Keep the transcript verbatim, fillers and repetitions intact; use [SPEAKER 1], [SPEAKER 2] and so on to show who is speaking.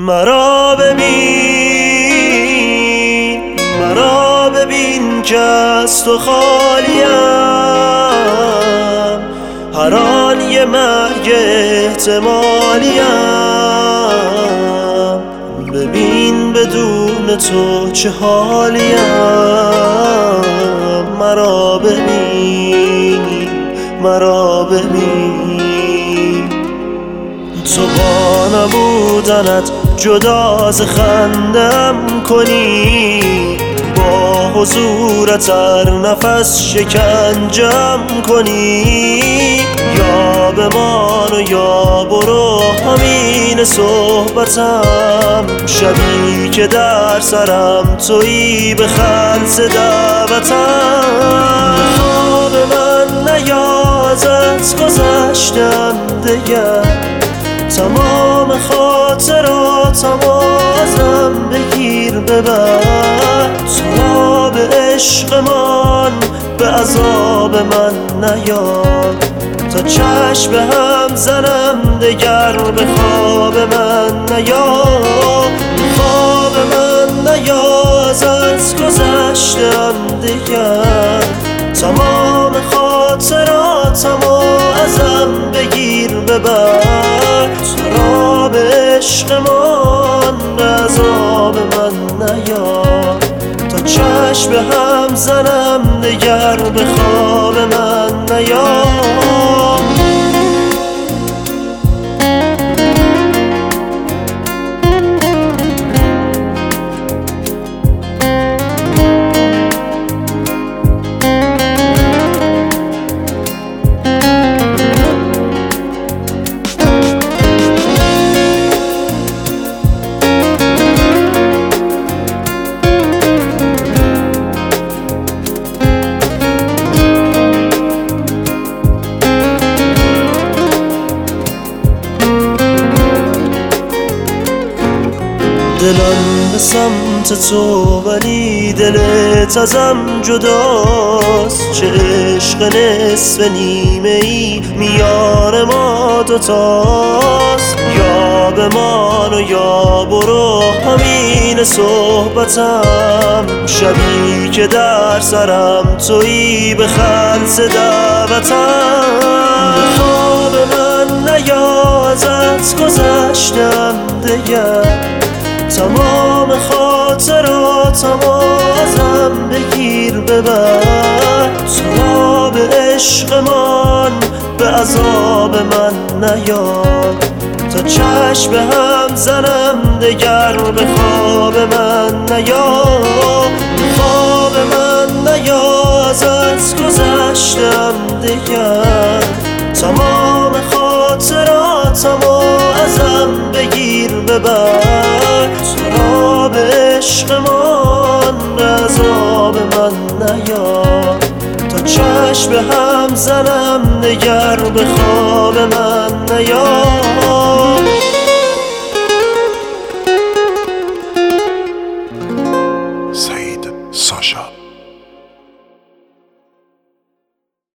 [SPEAKER 1] مرا ببین، مرا ببین که از تو خالیم، هر آن یه مرگ احتمالیم. ببین بدون تو چه حالیم، مرا ببین، مرا ببین. تو با نبودنت جدا از خندم کنی، با حضورت هر نفس شکنجم کنی. یا بمان و یا برو همین صحبتم، شبی که در سرم تویی به خلص دعوتم. خواب من نیاز از گذشتم دگر، تمام خاطراتمو ازم بگیر ببر. سراب عشقمان به عذاب من نیاد، تا چشم هم زنم دگر به خواب من نیاد. خواب من نیاز از گذشتم دگر، تمام خاطراتمو ازم بگیر ببر. سراب عشقمان به عذاب من نیاد، تا چشم هم زنم دگر به خواب من نیاد. دلم به سمت تو ولی دلت ازم جداست. چه عشق نصف نیمه ای میان ما دوتاست. یا بمان و یا برو همین صحبتم، شبی که در سرم تویی به خلص دعوتم. خواب من نیاز از گذشتم دگر، تمام خاطراتمو ازم بگیر ببر. سراب عشقمان به عذاب من نیاد، تا چشم هم زنم دگر به خواب من نیاد. خواب من نیاز از گذشتم دگر، تمام خاطراتمو ازم بگیر ببر. سراب عشقمان به عذاب من نیاد، تا چشم هم زنم دگر به خواب من نیاد.